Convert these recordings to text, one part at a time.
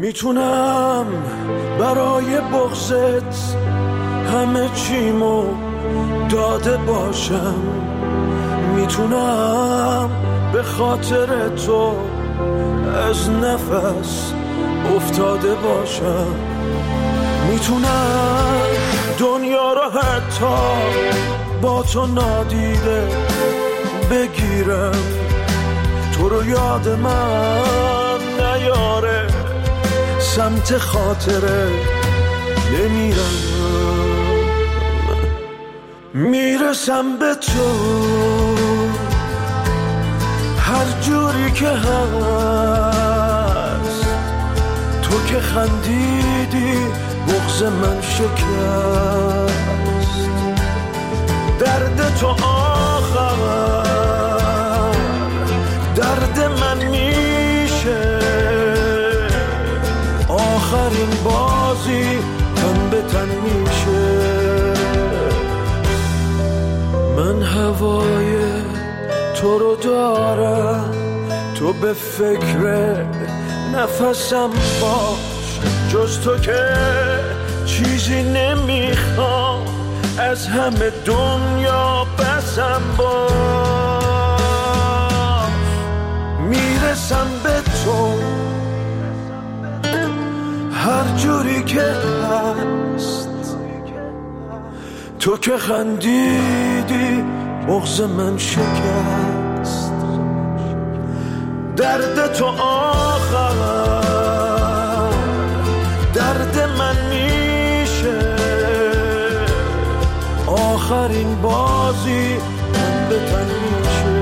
میتونم برای بغضت همه چیمو داده باشم، میتونم به خاطر تو از نفس افتاده باشم، میتونم دنیا رو حتی با تو نادیده بگیرم، تو رو یاد من نیاره سمت خاطره نمیرم، میرسم به تو هر جوری که هست، تو که خندیدی بغض من شکست، درد تو آخر درد من میشه، آخرین بازی تن به تن میشه، من هوای تو رو دارم، تو به فکر نفسم باش، جز تو که چیزی نمیخوام از همه دنیا بسم باش، میرسم به تو هر جوری که هست، تو که خندیدی بغض من شکست، درد تو آخر درد من میشه، آخرین بازی تن به تن میشه.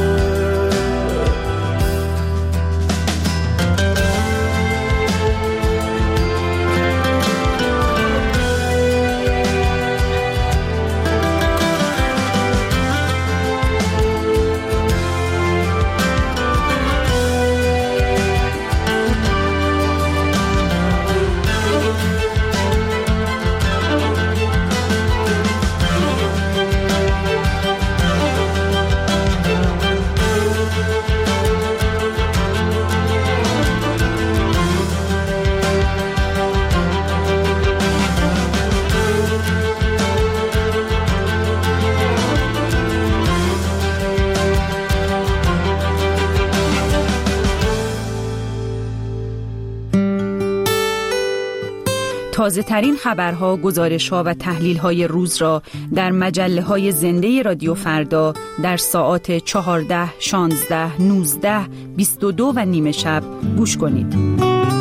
تازه ترین خبرها، گزارش‌ها و تحلیل‌های روز را در مجله‌های زنده رادیو فردا در ساعات 14، 16، 19، 22 و نیم شب گوش کنید.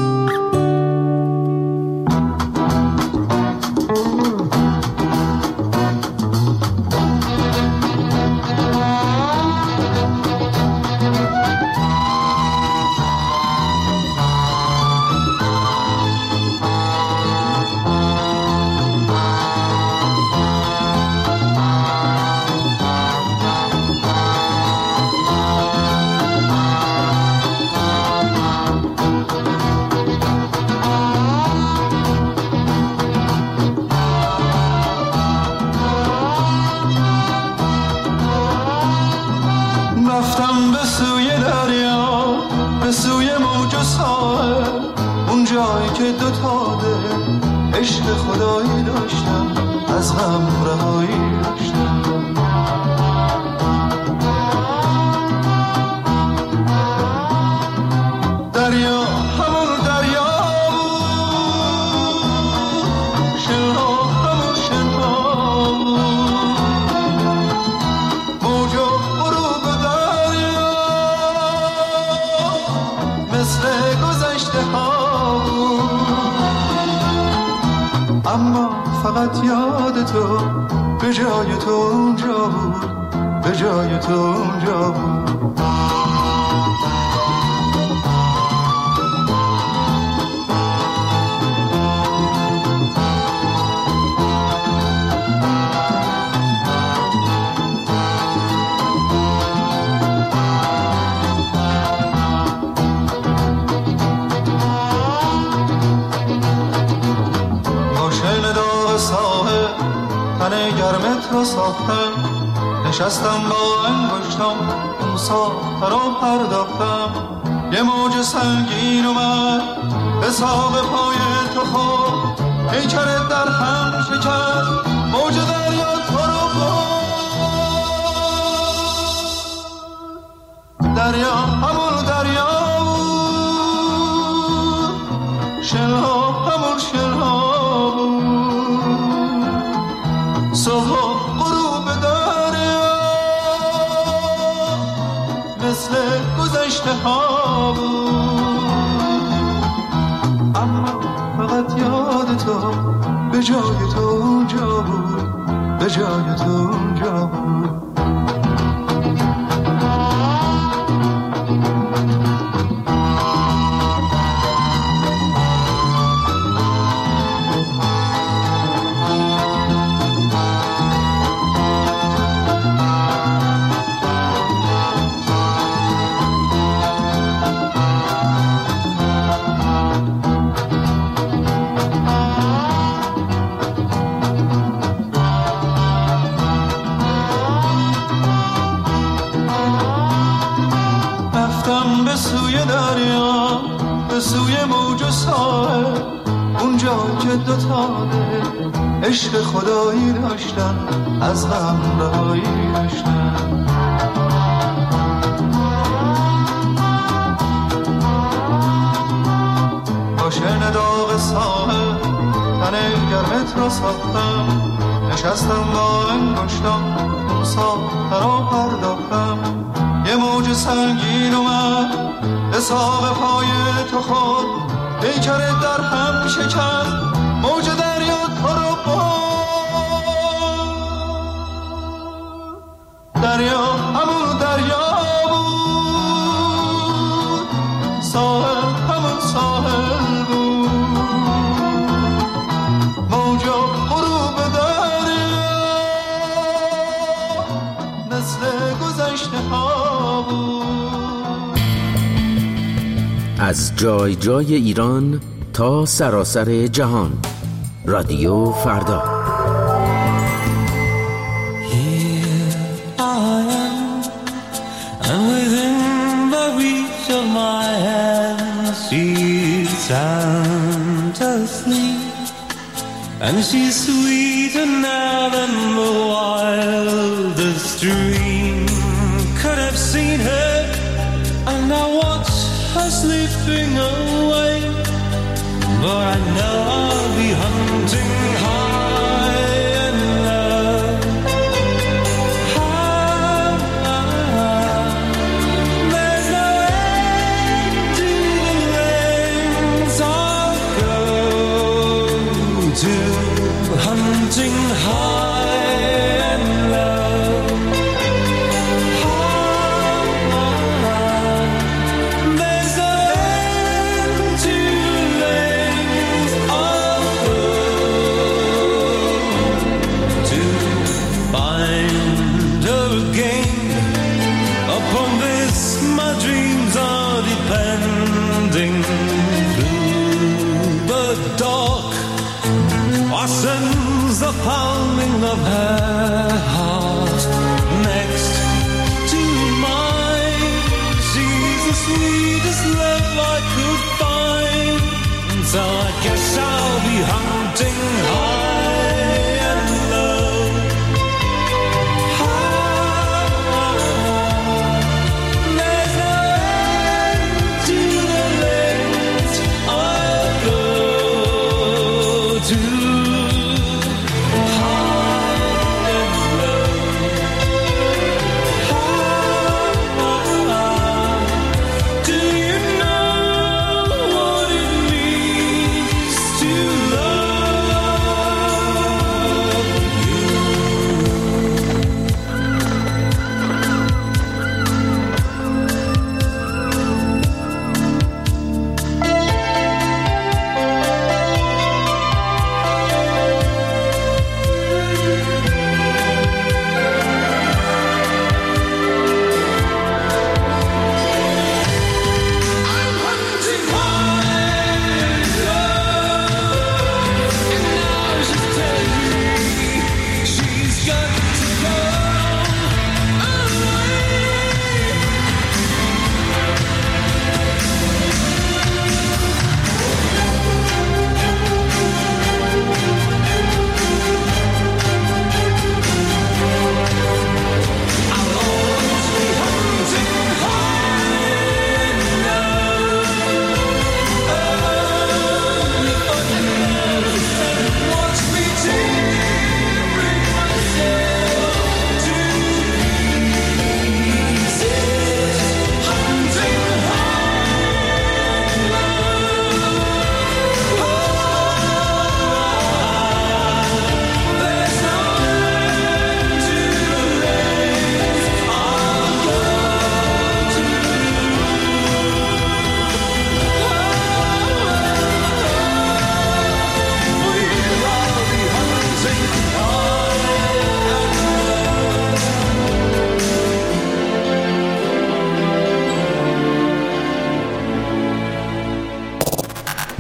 فقط یاد تو به جای تو اونجا بود، به جای تو اونجا بود. گرمت رو ساختم، نشستم با انگشتم اون ساخته رو پرداختم، یه موج سنگین اومد به ساق پای تو خورد، پیکرت در هم شکست، موج دریا تو رو برد. دریا همون دریا بود، شنها همون شنها بود، صبح و غروب دریا مثل گذشته ها بود. اما فقط یاد تو به جای تو اونجا بود، به جای تو اونجا بود. به سوی دریا، به سوی موج و ساحل، اونجا که دوتا دل عشق خدایی داشتن، از غم رهایی داشتن. با شن داغ ساحل تن گرمت را ساختم، نشستم با انگشتم اون ساحل را پرداختم. یه موج سنگین اومد به ساق پای تو خود، پیکرت در هم شکست، موج دریا تو رو برد. دریا همون دریا بود، ساحل همون ساحل بود، موج و غروب دریا مثل گذشته ها. از جای جای ایران تا سراسر جهان، رادیو فردا. Here I am, and within the reach of my hand, she's sound asleep, and she's sweeter now than the wildest dream could have seen her, and I watch her slipping away, but I know I'll be hunting high and low. There's no end to the lengths I'll go to, hunting high and low. Sends the pounding of her heart next to mine. She's the sweetest love I could find, so I guess I'll be hunting high and low. There's no end to the lengths I'll go to.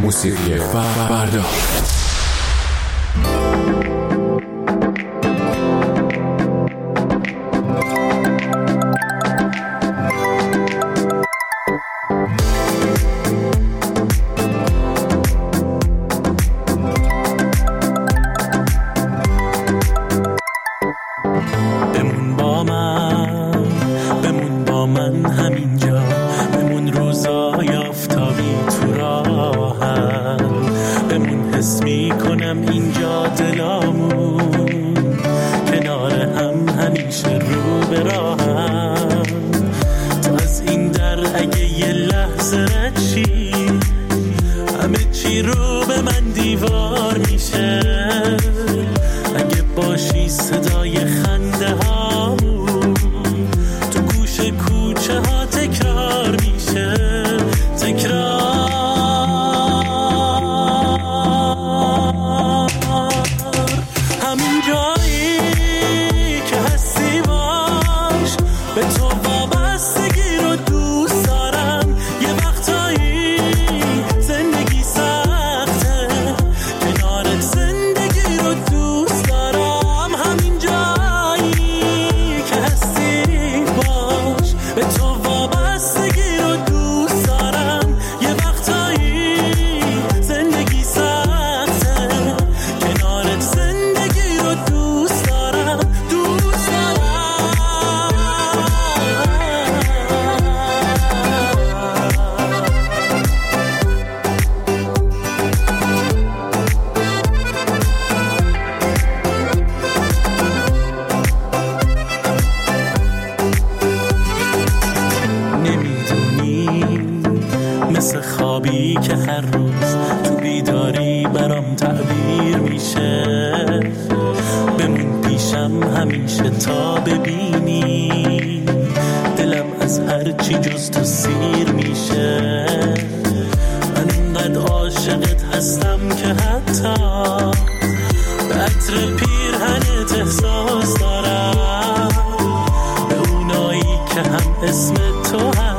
موسیقی فردا. بمون با من همینجا، بمون روزای آفتابی تو راهم، بمون حس میکنم اینجا دلامون کنار هم همیشه رو به راهم. تو از این در اگه یه لحظه رد شی، همه چی رو به من دیوار میشه. اگه باشی صدای خنده هامون تو گوش کوچه ها تکرار میشه، تکرار. همین جایی که هستی باش، به تو وابستگی رو دوست دارم. یه وقتایی زندگی سخته، کنارت زندگی رو دوست دارم. همین جایی که هستی باش، به تو وابستگی رو دوست دارم. یه وقتایی زندگی سخته، کنارت زندگی رو دوست دارم، دوست دارم. نمیدونی مثل خوابی که هر روز تو بیداری برام تعبیر میشه. بمون پیشم همیشه تا ببینی دلم از هر چی جز تو سیر میشه. من اینقدر عاشقت هستم که حتی به عطر پیرهنت احساس دارم، به اونایی که هم اسم تو هم